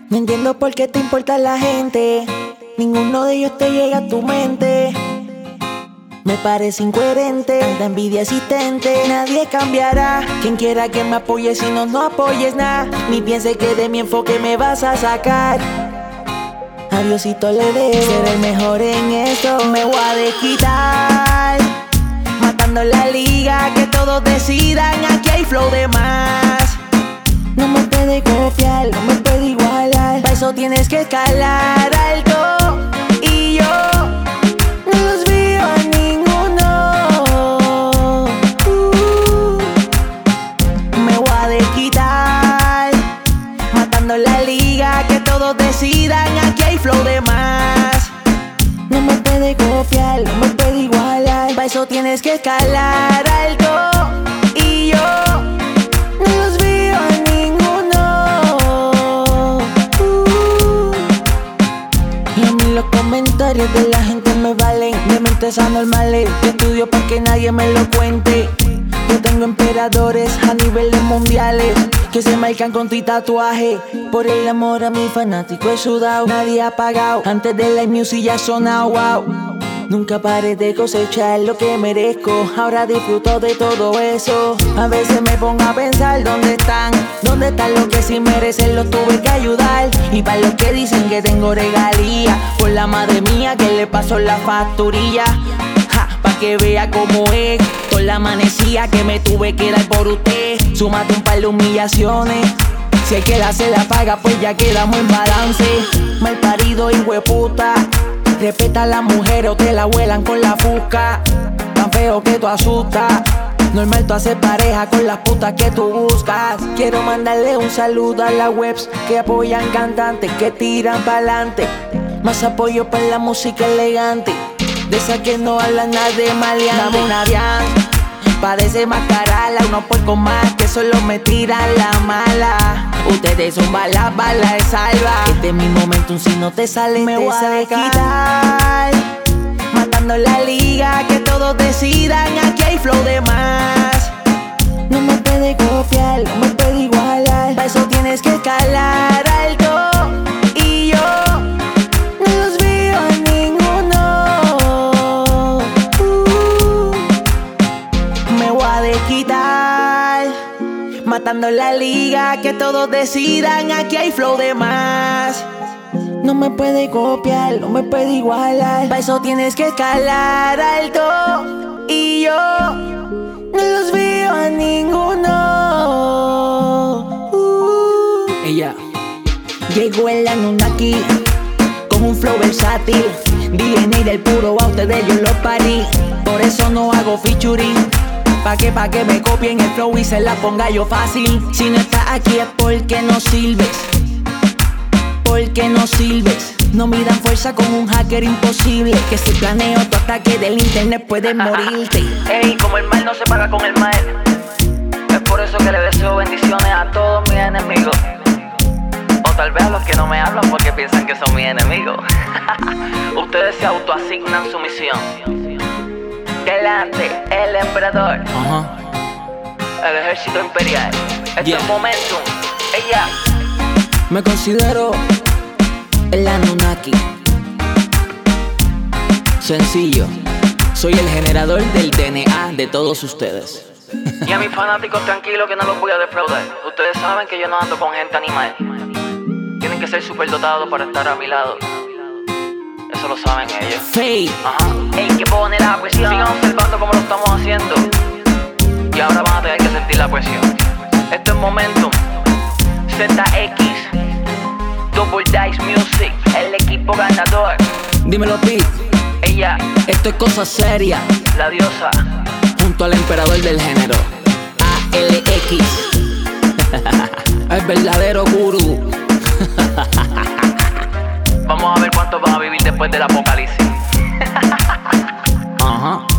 No entiendo por qué te importa la gente. Ninguno de ellos te llega a tu mente. Me parece incoherente, tanta envidia existente. Nadie cambiará. Quien quiera que me apoye, si no, no apoyes nada. Ni piense que de mi enfoque me vas a sacar. A Diosito le debo ser el mejor en esto. Me voy a desquitar, matando la liga, que todos decidan. Aquí hay flow de más. No me puede copiar, no me puede igualar. Para eso tienes que escalar alto. Y yo no los veo a ninguno. Me voy a desquitar, matando la liga, que todos decidan. Aquí hay flow de más. No me puede copiar, no me puede igualar. Para eso tienes que escalar alto. Y yo no los veo a ninguno. Y a mí los comentarios de la gente me valen. De mentes anormales, yo estudio para que nadie me lo cuente. Yo tengo emperadores a niveles mundiales que se marcan con tu tatuaje. Por el amor a mi fanático he sudado. Nadie ha pagado, antes de la music ya ha sonado, wow. Nunca paré de cosechar lo que merezco. Ahora disfruto de todo eso. A veces me pongo a pensar ¿dónde están? ¿Dónde están los que sí merecen? Los tuve que ayudar. Y para los que dicen que tengo regalía, por la madre mía que le pasó la facturilla. Pa' que vea cómo es toda la amanecía que me tuve que dar por usted. Súmate un par de humillaciones. Si el que la se la paga, pues ya quedamos en balance. Mal parido, hijo de puta. Respeta a la mujer o te la vuelan con la fusca. Tan feo que tú asustas. Normal tú haces pareja con las putas que tú buscas. Quiero mandarle un saludo a las webs que apoyan cantantes que tiran pa'lante. Más apoyo para la música elegante, de esa que no hablan nada de maleante. Dame una Dian, parece mascarala. Unos puercos más que solo me tiran la mala. Ustedes son balas, balas de salva. Este es mi momento, si no te sale me voy a desquitar, matando la liga, que todos decidan. Aquí hay flow de más. No me puede copiar, no me puede igualar. Para eso tienes que escalar alto. Y yo no los veo a ninguno. Me voy a desquitar, matando la liga, que todos decidan. Aquí hay flow de más. No me puede copiar, no me puede igualar. Para eso tienes que escalar alto. Y yo no los veo a ninguno. Ella llegó el Anunnaki con un flow versátil. DNA del puro, a ustedes yo los parí. Por eso no hago featuring. Pa' que me copien el flow y se la ponga yo fácil. Si no estás aquí es porque no sirves. Porque no sirves. No midan fuerza con un hacker imposible, que si planeo tu ataque del internet puedes morirte. Ey, como el mal no se paga con el mal, es por eso que le deseo bendiciones a todos mis enemigos. O tal vez a los que no me hablan porque piensan que son mis enemigos. Ustedes se autoasignan su misión. Delante, el emperador, el ejército imperial. Este es Momentum. Ella. Me considero el Anunnaki. Sencillo, soy el generador del DNA de todos ustedes. Y a mis fanáticos tranquilos que no los voy a defraudar. Ustedes saben que yo no ando con gente animal. Tienen que ser superdotados para estar a mi lado. Eso lo saben ellos. Faye. Ey, que pone la presión. Sigan observando como lo estamos haciendo. Y ahora van a tener que sentir la presión. Esto es Momentum. ZX, Double Dice Music, el equipo ganador. Dímelo, Pete. Ella, esto es cosa seria. la diosa, junto al emperador del género, ALX. El verdadero gurú. vamos a ver cuántos van a vivir después del apocalipsis. Ajá.